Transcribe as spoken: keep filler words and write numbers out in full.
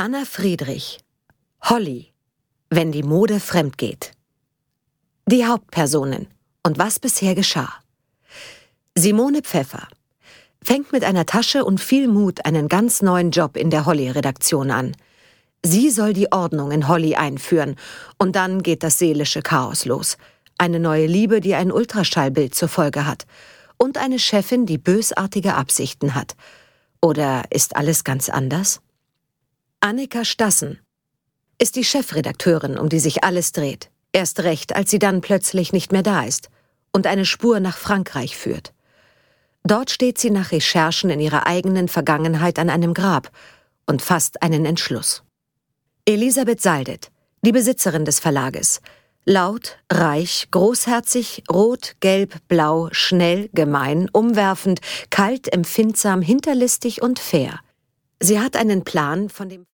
Anna Friedrich, Holly, wenn die Mode fremd geht. Die Hauptpersonen und was bisher geschah. Simone Pfeffer fängt mit einer Tasche und viel Mut einen ganz neuen Job in der Holly-Redaktion an. Sie soll die Ordnung in Holly einführen und dann geht das seelische Chaos los. Eine neue Liebe, die ein Ultraschallbild zur Folge hat und eine Chefin, die bösartige Absichten hat. Oder ist alles ganz anders? Annika Stassen ist die Chefredakteurin, um die sich alles dreht. Erst recht, als sie dann plötzlich nicht mehr da ist und eine Spur nach Frankreich führt. Dort steht sie nach Recherchen in ihrer eigenen Vergangenheit an einem Grab und fasst einen Entschluss. Elisabeth Saldet, die Besitzerin des Verlages. Laut, reich, großherzig, rot, gelb, blau, schnell, gemein, umwerfend, kalt, empfindsam, hinterlistig und fair. Sie hat einen Plan, von dem